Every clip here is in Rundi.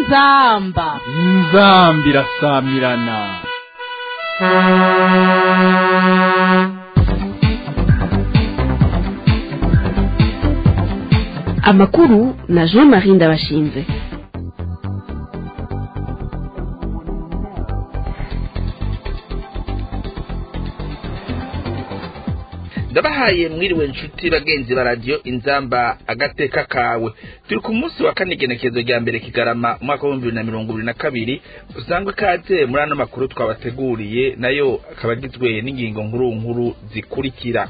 inzamba irasamirana. Amakuru na Jean-Marie Ndabashinze. Ndabahaye mwiriwe nshuti bagenzi ba radio Inzamba agateka kawe. Turi ku munsi wa kane genekezo rya mbere Kigarama umwaka wa 2022 usangwe kaze muri ano makuru twabateguriye nayo akabagizwe n'ingingo nkuru zikurikira.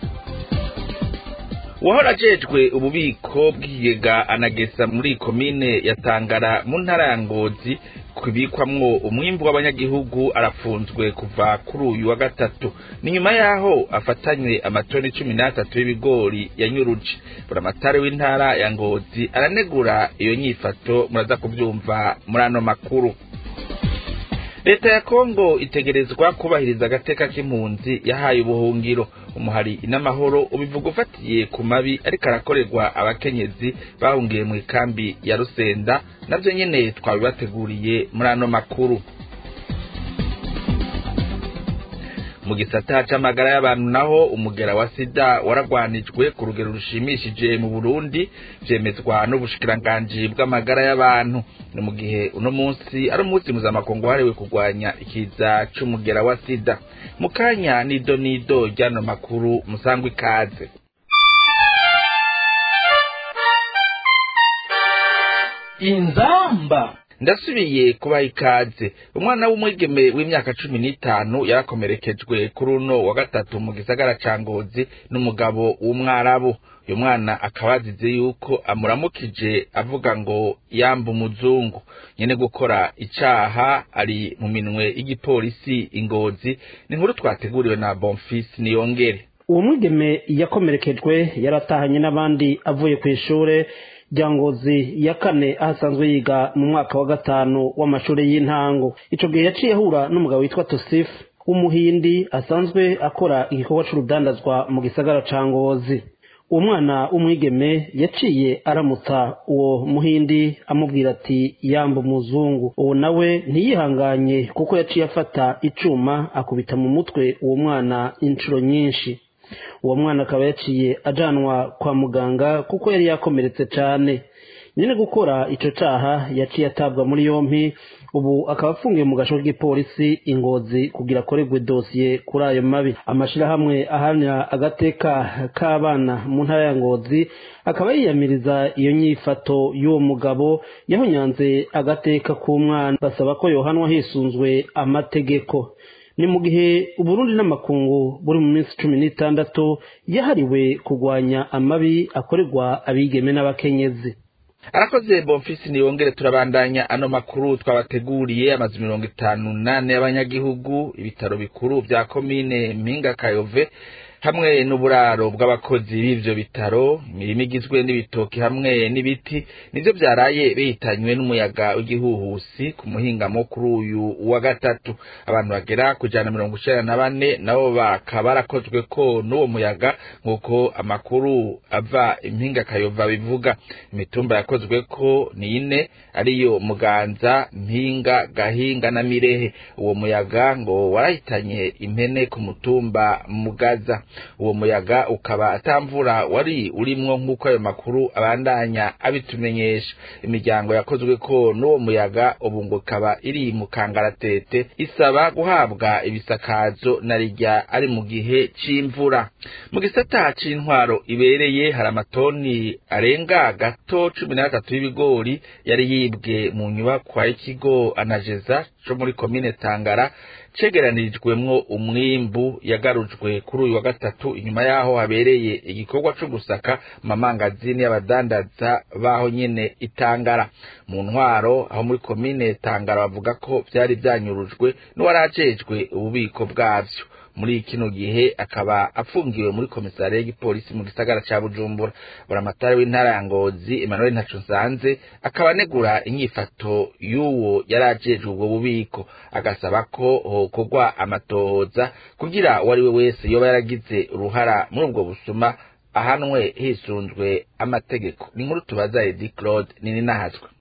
Wahora ajejwe ububiko bw'ikigega anagesa muri komine ya Tangara mu ntara ya Ngozi kubikwamwo umwimbu w'abanyagihugu arafunzwe kuva kuri uyu wa gatatu. Ni nyuma yaho afatanywe amatoni 13 y'ibigori yanyuruje. Buramatari w'intara ya Ngozi aranegura iyo nyifato muraza kubyumva muri ano makuru. Leta ya Kongo itegerezwa kubahiriza agateka k'impunzi yahaye ubuhungiro. Umuhari n'amahoro ubivuga ufatiye ku mabi ariko arakorerwa abakenyezi bahungiye mu ikambi ya Rusenda, navyo nyene twabibateguriye muri ano makuru. Mu gisata c'amagara y'abantu naho umugera wa sida waragwanijwe ku rugero rushimishije mu Burundi, vyemezwa n'ubushikiranganji bw'amagara y'abantu. Ni mu gihe uno munsi ari umunsi mpuzamakungu wahariwe kurwanya ikiza c'umugera wa sida. Mukanya nido ryano makuru musangwe ikaze. inzamba Ndasubiye kubaha ikaze. Umwana w'umwigeme w'imyaka 15 yarakomerekejwe kuri uno wa gatatu mu gisagara ca Ngozi n'umugabo w'umwarabu. Uyu mwana akabazize yuko amuramukije avuga ngo yamba umuzungu. Nyene gukora icaha ari mu minwe y'igipolisi Ingozi. Ni nkuru twateguriwe na Bonfils Niyongere. Uwo mwigeme yakomerekejwe yaratahanye n'abandi avuye ku ishure rya Ngozi ya kane ahasanzwe yiga mu mwaka wa gatanu w'amashuri y'intango. Ico gihe yaciye ahura n'umugabo witwa Tosif w'umuhindi asanzwe akora igikorwa c'urudandazwa mu gisagara ca Ngozi. Uwo mwana w'umwigeme yaciye aramutsa uwo muhindi amubwira ati yamba umuzungu. Uwo nawe ntiyihanganye kuko yaciye afata icuma akubita mu mutwe uwo mwana incuro nyinshi. Uwo mwana akaba yaciye ajanwa kwa muganga kuko yari yakomeretse cyane. Nyine gukora ico caha yaciye atabwa muri yompi, ubu akaba afungiye mu gasho k'ipolisi Ingozi kugira akorerwe dosiye kuri ayo mabi. Amashirahamwe ahamya agateka k'abana mu ntara ya Ngozi akaba yiyamiriza iyo nyifato y'uwo mugabo yahonyanze agateka k'umwana, basaba ko yohanwa hisunzwe amategeko. Ni mu gihe Uburundi n'amakungu buri mu minsi 16 yahariwe kurwanya amabi akorerwa abigeme n'abakenyezi. Arakoze Bonfils Niyongere. Turabandanya ano makuru twabateguriye. Amazu 58 y'abanyagihugu, ibitaro bikuru vya komine Mpinga Kayove hamwe n'uburaro bw'abakozi b'ivyo bitaro, imirimo igizwe n'ibitoki hamwe n'ibiti nivyo byaraye bihitanywe n'umuyaga w'igihuhusi ku muhingamo kuri uyu wa gatatu. Abantu bagera kujana 94 nabo bakaba barakozwe ko n'uwo muyaga nk'uko amakuru ava Impinga Kayova bivuga. Imitumba yakozwe ko ni 4 ariyo Muganza, Mpinga, Gahinga na Mirehe. Uwo muyaga ngo warahitanye impene ku mutumba Mugaza. Uwo muyaga ukaba atamvura wari urimwo nk'uko ayo makuru abandanya abitumenyesha. Imiryango yakozwe ko n'uwo muyaga ubu ngo kaba iri mu kangaratete isaba guhabwa ibisakazo narijya ari mu gihe c'imvura. Mu gisata c'intwaro ibereye hari amatoni arenga gato 13 y'ibigori yari yibwe mu nyubakwa y'ikigo Anagesa cyo muri komine Tangara cegeranirijwemwo umwimbu yagarujwe kuri uyu wa gatatu inyuma yaho habereye igikorwa cyo gusaka mamangazini y'abadandaza baho nyene Itangara. Mu ntwaro aho muri komine Tangara bavuga ko byari byanyurujwe n'uwarajejwe ububiko bwavyo. Muri kino gihe akaba afungiwe muri komisariya y'igipolisi mu gisagara ca Bujumbura. Buramatari w'intara ya Ngozi Emmanuel Ntacunsanze akaba anegura inyifato y'uwo yarajejwe ubwo bubiko, agasaba ko hokorwa amatohoza kugira wari we wese yoba yaragize uruhara muri ubwo busuma ahanwe hisunzwe amategeko. Ni nkuru tubaza Edi Claude nini nahazwe.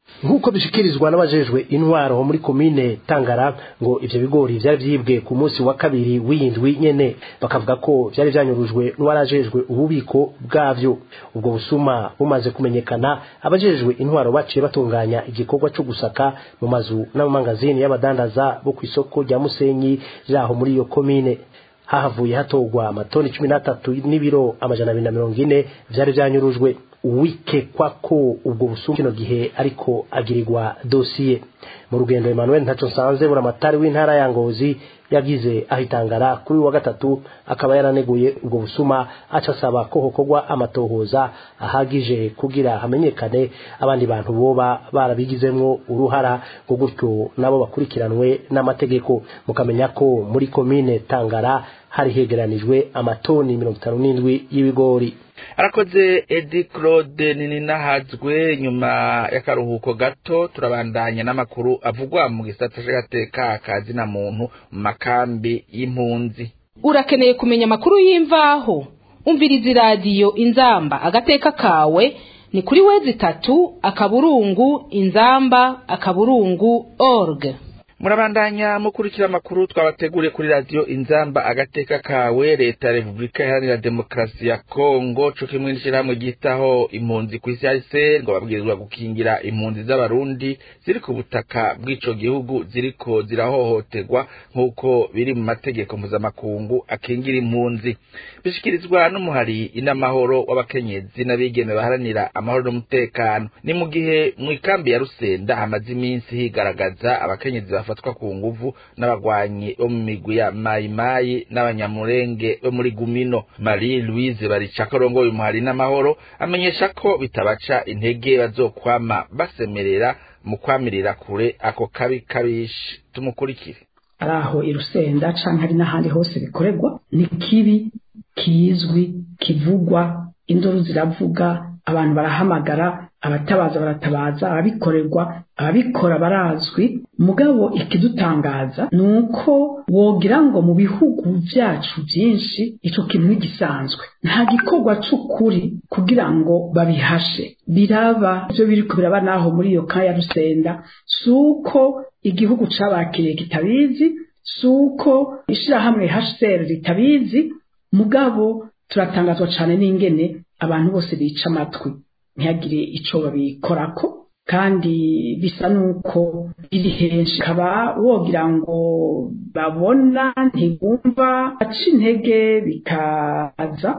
nk'uko bishikirizwa n'abajejwe intwaro muri komine Tangara ngo ivyo bigori vyari vyibwe ku munsi wa kabiri w'indwi nyene, bakavuga ko vyari vyanyurujwe n'uwarajejwe ububiko bwavyo. Ubwo busuma bumaze kumenyekana, abajejwe intwaro baciye batunganya igikorwa cyo gusaka mu mazu n'amangazini y'abadandaza bo kw'isoko rya Musenyi jaho muri iyo komine. Hahavuye hatogwa amatoni 13 n'ibiro 240 vyari vyanyurujwe. Uwikekwa ko ubwo busuma kino gihe ariko agirirwa dosiye. Mu rugendo Emmanuel Ntaconsanze buramatari w'intara ya Ngozi yagize ahitangara kuri wa gatatu, akaba yaraneguye ubwo busuma, acasaba ko hokorwa amatohoza ahagije kugira hamenyekane abandi bantu boba barabigizemwo uruhara, ngo gutyo nabo bakurikiranwe n'amategeko. Mukamenya ko muri komine Tangara hari hegeranijwe amatoni 57 y'ibigori. Arakoze Edi Claude Nininahazwe. Nyuma y'akaruhuko gato turabandanya n'amakuru avugwa mu gisata c'agateka kazina muntu mu makambi y'impunzi. Urakeneye kumenya amakuru y'imvaho? Umviriza radio Inzamba agateka kawe ni kuri wezi3:inzamba.org. Murabandanya mukurikira amakuru twabateguriye kuri radio Inzamba agateka kawe. Leta ya Republika Iharanira Demokarasi ya Kongo co kimwe n'ishirahamwe gitaho impunzi kw'isi yose ngo babwirizwa gukingira impunzi z'abarundi ziri ku butaka bw'ico gihugu ziriko zirahohoterwa nk'uko biri mu mategeko mpuzamakungu akingira impunzi. Bishikirizwa n'umuhari inamahoro w'abakenyezi n'abigeme baharanira amahoro n'umutekano. Ni mu gihe mu ikambi ya Rusenda hamaze iminsi higaragaza abakenyezi bafatwa ku nguvu n'abagwanyi bo mu migwi ya Mayimayi n'abanyamurenge bo muri Gumino. Marie Louise Baricakarongo uyu muhari n'amahoro amenyesha ko bitabaca intege bazokwama basemerera mu kwamirira kure ako kabi kabishi. Tumukurikire. Araho irusenda canke ari n'ahandi hose bikorerwa, ni kibi kizwi kivugwa, induru ziravuga, abantu barahamagara, abatabaza baratabaza, ababikorerwa ababikora barazwi. Mugabo ikidutangaza nuko wogira ngo mu bihugu vyacu byinshi ico kintu gisanzwe, nta gikorwa c'ukuri kugira ngo babihashe. Biraba byo biriko biraba naho muri iyo kaya Rusenda, suko igihugu cabakiriye kitabizi, suko ishirahamwe HCR ritabizi. Mugabo turatangazwa cyane n'ingene abantu bose bica amatwi ntihagire ico babikorako, kandi bisa nuko biri henshi. Kaba wogira ngo babona ntibumva, aca intege bikaza.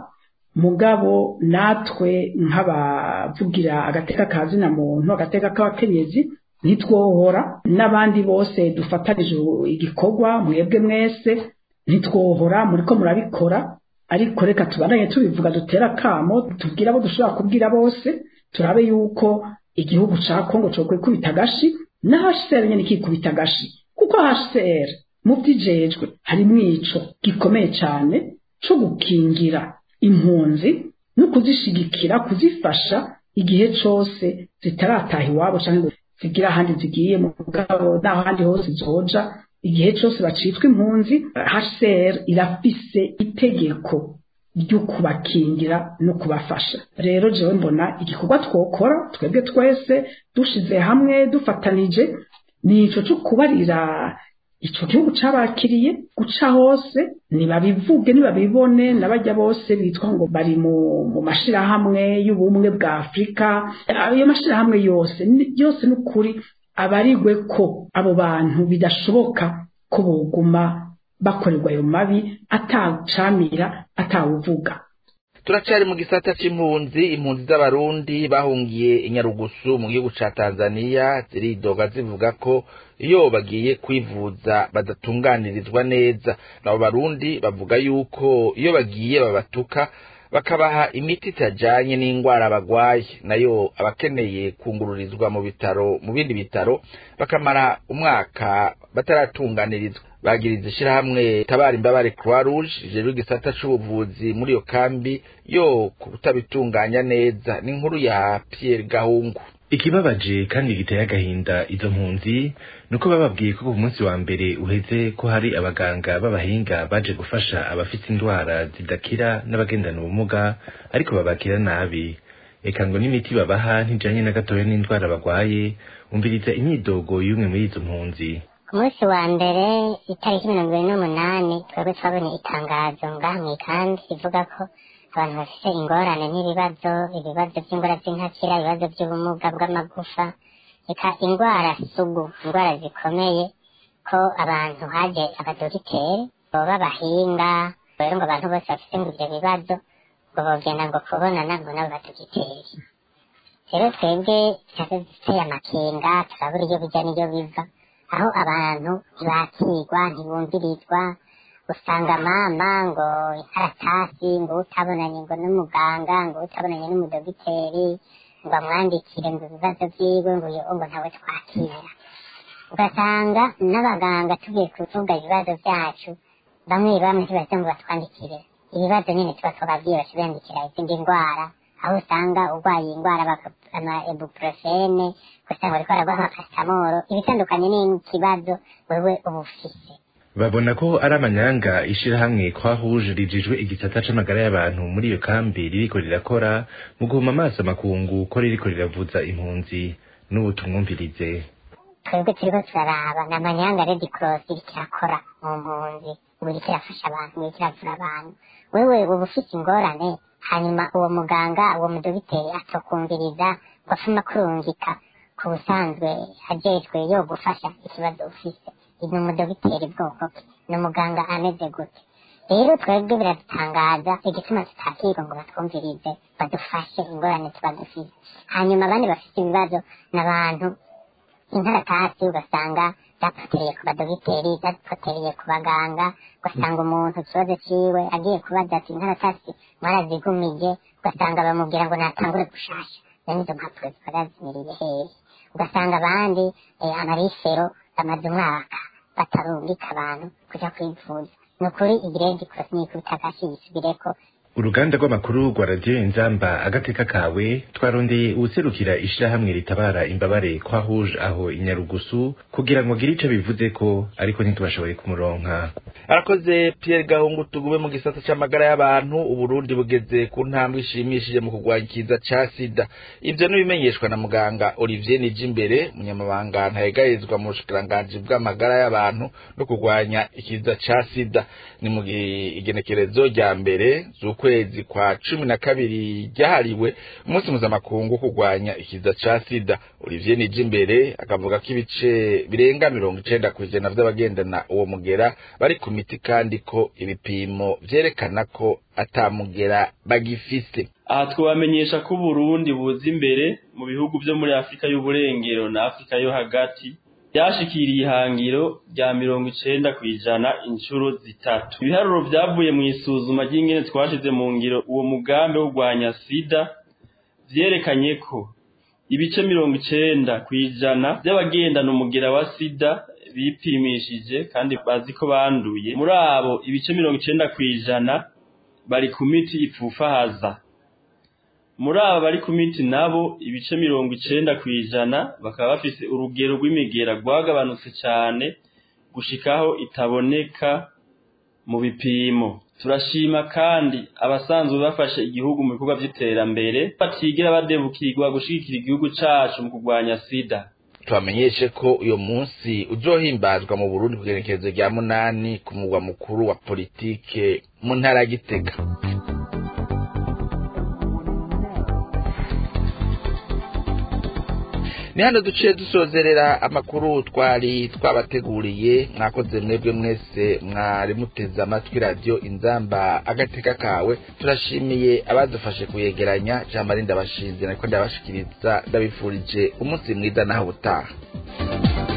Mugabo natwe nk'abavugira agateka kazina muntu, agateka k'abakenyezi, ntitwohora n'abandi bose dufatanije igikorwa, mwebwe mwese ntitwohora, muriko murabikora. Ariko reka tubandanye tubivuga, dutera kamo, tubwira abo dushobora kubwira bose, turabe yuko igihugu ca Kongo cyo kwikubita gashi na HCR nyene kikubita gashi, kuko HCR mu vyijejwe harimo ico gikomeye cyane cyo gukingira impunzi no kuzishigikira, kuzifasha igihe cyose zitarataha iwabo cyangwa zigira ahandi zigiye mu gabo naho handi hose zoja. Igihe cyose bacitwa impunzi, HCR irafise itegeko ryo kubakingira no kubafasha. Rero jewe mbona igikorwa twokora twebwe twese dushize hamwe dufatanije nico cyo kubarira ico gihugu cabakiriye guca hose, nibabivuge nibabibone, n'abajya bose bitwa ngo bari mu mashirahamwe y'ubumwe bwa Afrika. Ayo mashirahamwe yose n'ukuri abarigwe ko abo bantu bidashoboka ko boguma bakorerwa ayo mabi atacamira atawuvuga. Turacari mu gisata c'impunzi. Impunzi z'abarundi bahungiye inyarugusu mu gihugu ca Tanzania ziridoga zivuga ko iyo bagiye kwivuza badatunganirizwa neza. Nabo barundi bavuga yuko iyo bagiye babatuka bakabaha imiti itajanye n'ingwara bagwaye, nayo abakeneye kungururizwa mu bitaro, mu bindi bitaro bakamara umwaka bataratunganirizwa. Bagiriza ishirahamwe Tabara Imbabare Croix Rouge jeru gisata c'ubuvuzi muri iyo kambi yo kutabitunganya neza. Ni inkuru ya Pierre Gahungu. Ikibabaje kandi giteye agahinda izo mpunzi nuko bababwiye ko ku munsi wa mbere uheze ko hari abaganga b'abahinga baje gufasha abafite indwara zidakira n'abagendana ubumuga, ariko babakira nabi. eka ngo n'imiti babaha ntijanye na gatoya n'indwara bagwaye. Umviriza imyidogo y'umwe muri izo mpunzi. Ku munsi wa mbere itariki 28 twebwe twabonye itangazo ngahamwe kandi rivuga ko abantu bafite ingorane n'ibibazo by'ingwara z'intakira, ibibazo by'ubumuga bw'amagufa, eka ingwara sugu, ingwara zikomeye, ko abantu haje abadogiteri b'abahinga rero ngo abantu bose bafite ibyo bibazo ngo bogenda ngo kubonana ngo nabo badogiteri. Rero twebwe duteye amakenga, turabura iyo bijya n'iyo biva, aho abantu ntibakirwa ntibumvirizwa, usanga mama ngo inkaratasi ngo utabonanye ngo n'umuganga ngo utabonanye n'umudogiteri ngo amwandikire ngo ibibazo byiwe ngo ntawe twakira. Ugasanga n'abaganga tugiye kuvuga ibibazo byacu bamwe ntibahise ngo batwandikire ibibazo nyine tuba twababwiye basibandikira izindi ndwara, aho usanga urwaye indwara bakana ibuprofene, usanga bariko baraguha amapasamoro, ibitandukanye n'ikibazo wewe uba ufise. Babona ko ari amanyanga ishirahamwe kwa Rouge rijijwe igisata c'amagara y'abantu muri iyo kambi ririko rirakora mu guhuma amaso amakungu ko ririko riravuza impunzi n'ubutumwumvirize. Twebwe turiko turaraba n'amanyanga Red Cross iriko irakora mu mpunzi, iriko irafasha abantu, iriko iravura abantu. Wewe uba ufise ingorane, hanyuma uwo muganga uwo mudogiteri atokumviriza ngo afuma kurungika ku busanzwe ajejwe yo gufasha ikibazo ufise. Ni umudogiteri bwoko ki, ni umuganga ameze gute? Rero twebwe biradutangaza igituma tutakirwa ngo batwumvirize badufashe ingorane tuba dufise. Hanyuma abandi bafite ibibazo n'abantu inkaratasi ugasanga zapotereye ku badogiteri, zapotereye ku baganga, ugasanga umuntu ikibazo ciwe agiye kubaza ati inkaratasi mwarazigumije, ugasanga bamubwira ngo natangure gushasha, none izo mpapuro zikaba zazimiriye hehe? Ugasanga abandi amarifero amaze umwaka batarungika abantu kuja kwivuza. Nukuri Red Cross nikubita agashi yisubireko. Uruganda rw'amakuru rwa Radio Inzamba agateka kawe twarondeye userukira ishirahamwe ritabara imbabare kwa Rouge aho inyarugusu kugira ngo agire ico bivuze ko ariko ntitubashoboye kumuronka. Arakoze Pierre Gahungu. Tugume mu gisata c'amagara y'abantu. Uburundi bugeze ku ntambwe ishimishije mu kugwanya ikiza ca sida. Ivyo nibimenyeshwa na muganga Olivier Nijimbere, munyamabanga ntayegayezwa mu bushikiranganji bw'amagara y'abantu no kugwanya ikiza ca sida. Ni mu igenekerezo rya mbere z'ukwezi kwa 12 ryahariwe umunsi mpuzamakungu kugwanya ikiza ca sida. Olivier Nijimbere akavuga ko ibice birenga 90% vy'abagendana uwo mugera bari ku miti kandi ko ibipimo vyerekana ko atamugera bagifise. Aha twabamenyesha ko Burundi buza imbere mu bihugu vyo muri Afrika y'uburengero na Afrika yo hagati byashikiriye ihangiro rya 90% inshuro zitatu. Ibiharuro vyavuye mu isuzuma ry'ingene twashize mu ngiro uwo mugambi wo kugwanya sida vyerekanye ko ibice 90% by'abagendana umugera wa sida bipimishije kandi bazi ko banduye. Muri abo ibice 90% bari ku miti ipfufahaza. Muri aba bari ku miti nabo ibice 90% bakaba bafise urugero rw'imigera rwagabanutse cyane gushikaho itaboneka mu bipimo. Turashima kandi abasanzwe bafashe igihugu mu bikorwa by'iterambere batigera badebukirwa gushigikira igihugu cacu mu kugwanya sida. Twamenyeshe ko uyo munsi uzohimbazwa mu Burundi kugerekezo rya 8 ku mugwa mukuru wa politike mu ntara ya Gitega. Ni hano duciye dusozerera amakuru twari twabateguriye. Mwakoze mwebwe mwese mwari muteze amatwi Radio Inzamba agateka kawe. Turashimiye abadufashe kuyegeranya. Jean-Marie Ndabashinze nariko ndabashikiriza ndabifurije umunsi mwiza naho utaha.